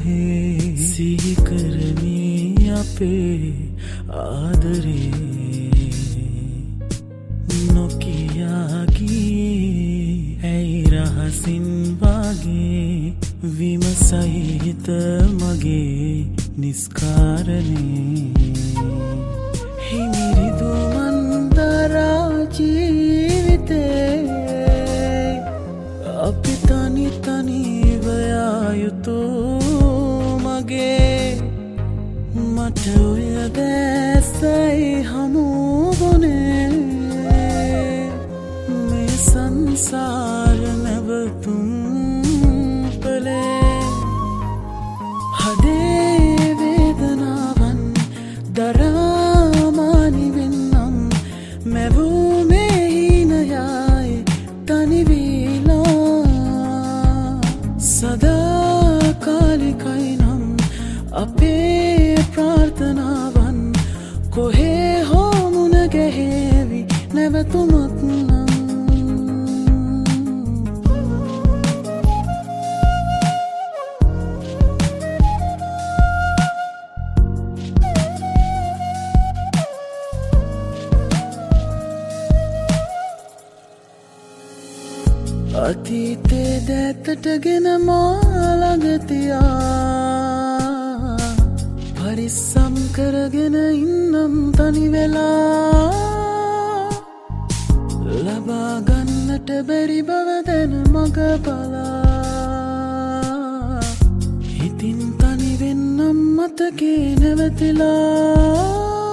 ඔහේ සිහි කරමි අපේ ආදරේ නොකියා ගියේ ඇයි රහසින් වාගේ විමසහිත මගේ නිස්කාරණේ හිමිරිදු මන්දරා ජීවිතේ අපි තනි තනිව යා යුතු මගේ මට ඔය දැසයි හමු වුණේ මේ සංසාර නැවතුම් පලේ හදේ වේදනාවන් දරාමානි වෙන්නම් මැවූ මේ හීනයයි තනිවීලා සදාකාලිකයි නම් අපේ ප්‍රාර්ථනාවන් කොහේ හෝ මුණ ගැහෙවි නැවතුමක් නම් අතීතේ දැතටගෙන මාළඟතියා පරිස්සම් කරගෙන ඉන්නම් තනිවෙලා ලබාගන්නට බැරි බව දැන මග බලා හිතින් තනිවෙන්නම් මතකේ නැවතිලා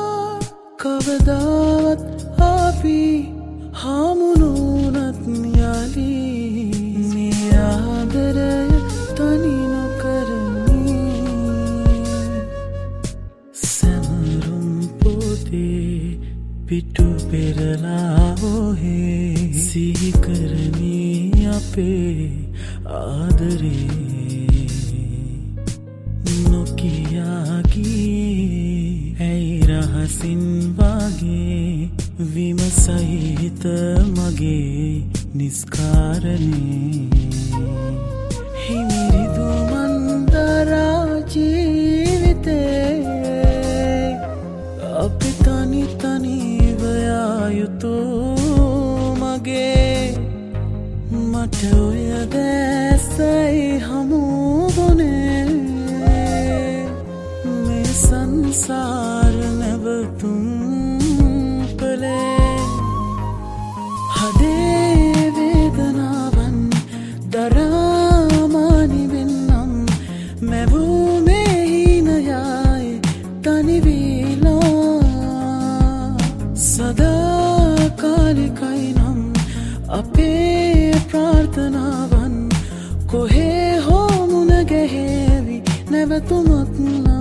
කවදාවත් අපි හාමුණුනත් යාලී මේ ආදරය තනි නොකරමි සැමරුම් පොතේ පිටු පෙරලා ඔහේ සිහි කරමි අපේ ආදරේ නොකියා ගියේ ඇයි රහසින් වාගේ විමසහිත මගේ නිස්කාරණේ හිමිරිදු මන්දරා ජීවිතේ අපි තනි තනිව යා යුතු මගේ මට ඔය දැසයි හමු වුණේ මේ සංසාර නැවතුම් හදේ වේදනාවන් දරාමානි වෙන්නම් මැවූ මේ හීනයයි තනිවීලා සදාකාලිකයි නම් අපේ ප්‍රාර්ථනාවන් කොහේ හෝ මුණ ගැහෙවි නැවතුමක් නම්